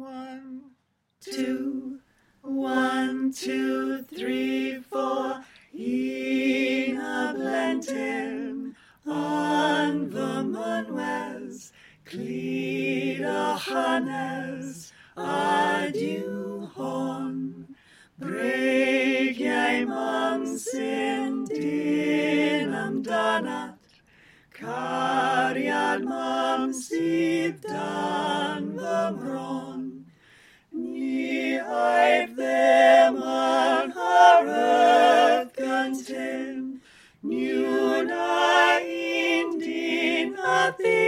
1, 2, 1, 2, 3, 4. Ina blentyn on fy mynwes, clyd a hanes a diw hon. Breigiau mam sy'n dyn amdanat, cariad mam sydd dan fy mron. Ni aeth ddim yn hyrwydd gyntyn, niwn a un dyn a ddim.